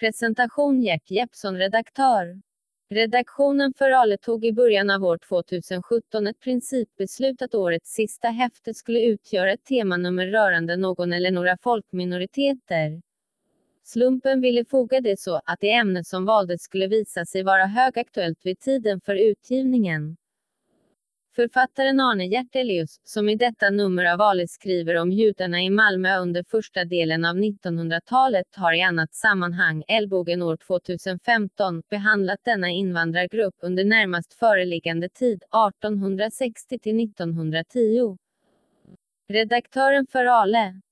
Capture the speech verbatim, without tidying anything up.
Presentation Gert Jeppsson, redaktör. Redaktionen för Ale tog i början av år tjugohundrasjutton ett principbeslut att årets sista häfte skulle utgöra ett temanummer rörande någon eller några folkminoriteter. Slumpen ville foga det så, att det ämne som valdes skulle visa sig vara högaktuellt vid tiden för utgivningen. Författaren Arne Hjertelius, som i detta nummer av Ale skriver om judarna i Malmö under första delen av nittonhundratalet, har i annat sammanhang, Eldbogen år tjugohundrafemton, behandlat denna invandrargrupp under närmast föreliggande tid, artonhundrasextio till nittonhundratio. Redaktören för Ale.